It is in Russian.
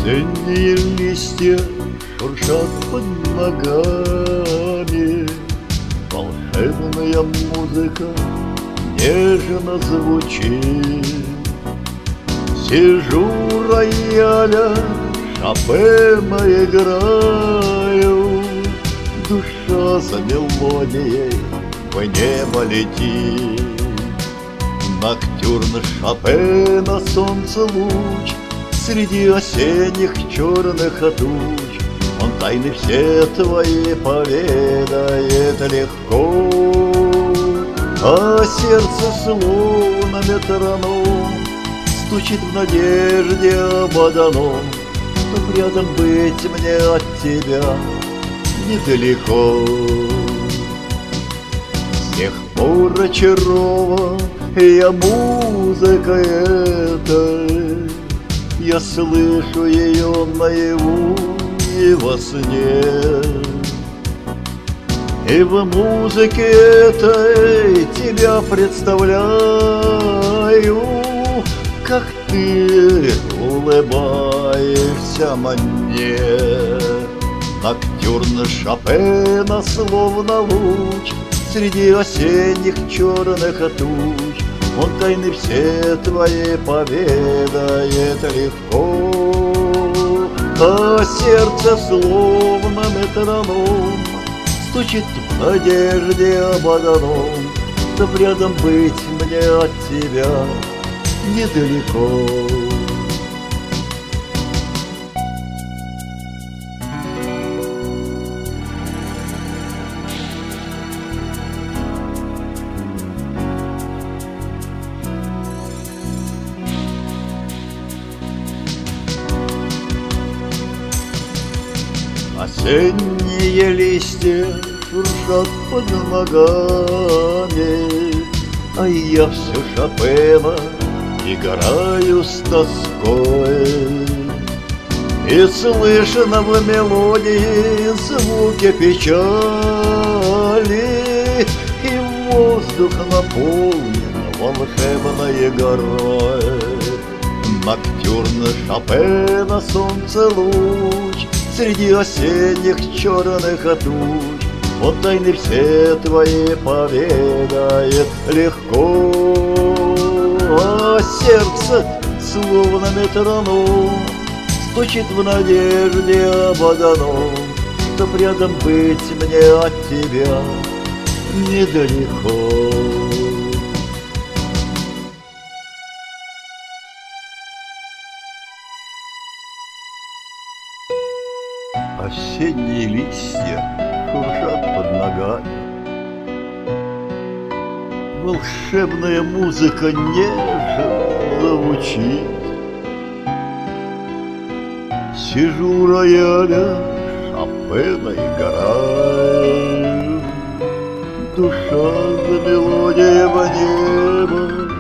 Осенние листья шуршат под ногами, волшебная музыка нежно звучит. Сижу у рояля, Шопена играю, душа за мелодией в небо летит. Ноктюрн Шопена, солнце луч среди осенних черных туч. Он тайны все твои поведает легко, а сердце словно метроном стучит в надежде об одном, чтоб рядом быть мне от тебя недалеко. С тех пор очарован я музыкой этой, я слышу ее наяву и во сне. И в музыке этой тебя представляю, как ты улыбаешься мне. Ноктюрн Шопена словно луч среди осенних черных туч. Он тайны все твои поведает легко, а сердце словно метроном стучит в надежде об одном, чтоб рядом быть мне от тебя недалеко. Осенние листья шуршат под ногами, а я все Шопена играю с тоской. И слышно в мелодии звуки печали, и воздух наполнен волшебной горой. Ноктюрн Шопена, солнце луч среди осенних черных туч. Он тайны все твои поведает легко, а сердце словно метроном стучит в надежде об одном, чтоб рядом быть мне от тебя недалеко. Осенние листья шуршат под ногами, волшебная музыка нежно звучит. Сижу у рояля, Шопена играю, душа за мелодией в небо